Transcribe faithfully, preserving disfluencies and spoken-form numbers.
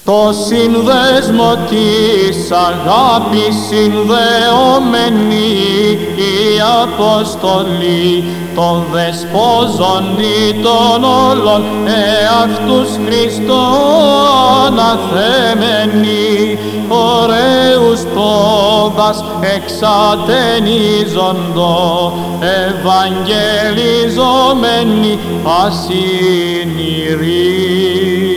Το σύνδεσμο της αγάπης συνδεόμενοι η Αποστολή των δεσπόζοντι των όλων εαυτούς Χριστό αναθέμενοι ωραίους πόδας εξατενίζοντο ευαγγελιζόμενοι ασυνηροί.